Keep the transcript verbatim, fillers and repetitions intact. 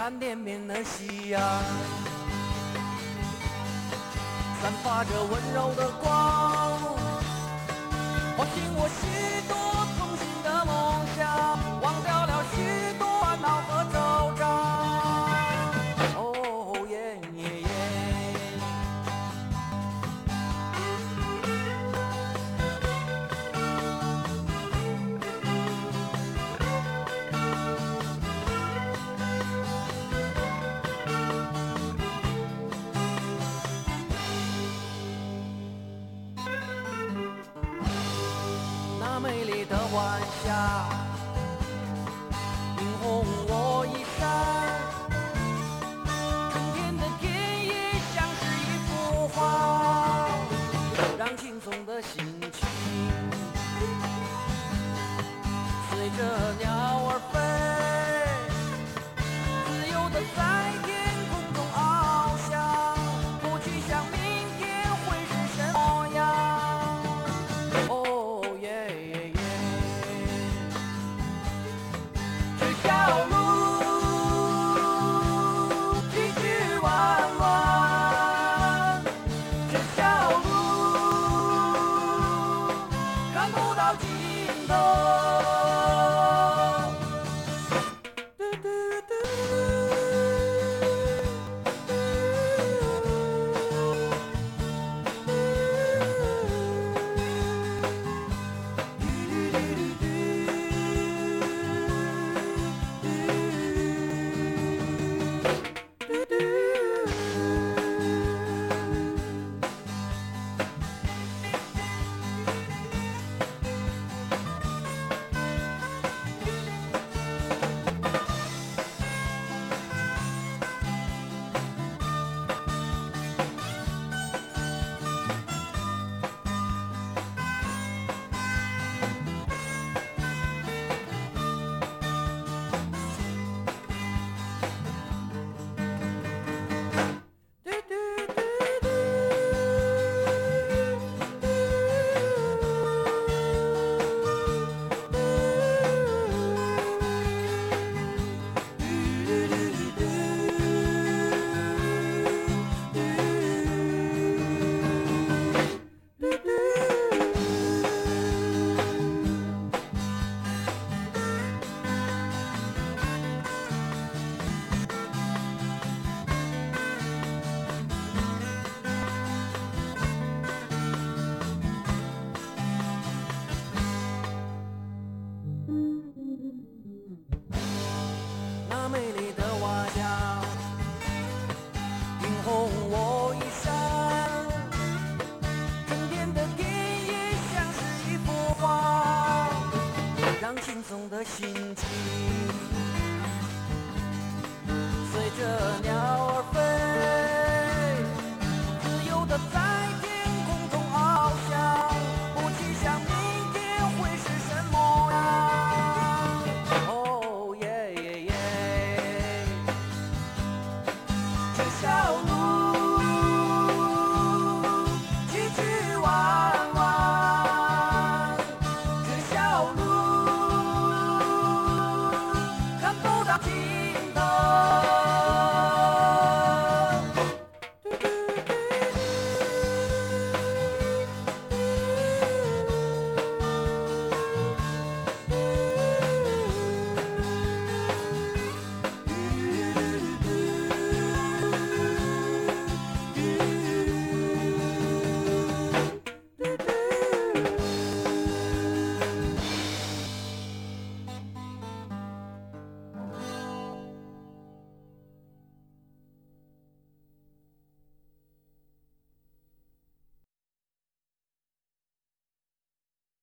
蓝天边的夕阳，散发着温柔的光，唤醒我许多从心的梦想，忘掉了许多烦恼和惆怅。哦耶耶耶！那美丽的晚霞，映红我衣衫。春天的田野像是一幅画，让轻松的心情随着鸟儿飞，自由的在天空中翱翔。不去想明天会是什么样。哦耶耶耶！这条路崎岖弯弯，这条路看不到尽头。嘟嘟嘟那美丽的晚霞，映红我衣衫。春天的田野像是一幅画，让轻松的心情随着鸟儿飞，自由的在天空中翱翔。不去想明天会是什么样。哦耶耶耶！这条路崎岖弯弯，这条路看不到尽